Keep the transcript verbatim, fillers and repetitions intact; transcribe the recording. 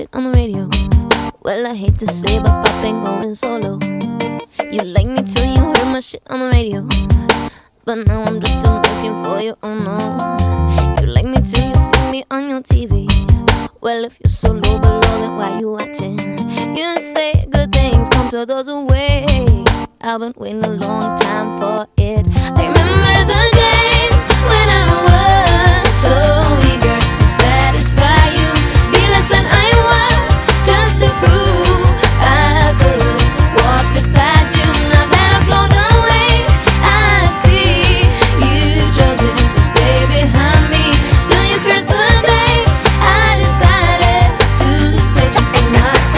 shit on the radio. Well, I hate to say it, but pop ain't going solo. You like me till you heard my shit on the radio, but now I'm just too much for you, oh no. You like me till you see me on your T V. Well, if you're so low below, then why you watching? You say good things come to those who wait. I've been waiting a long time for it. I remember the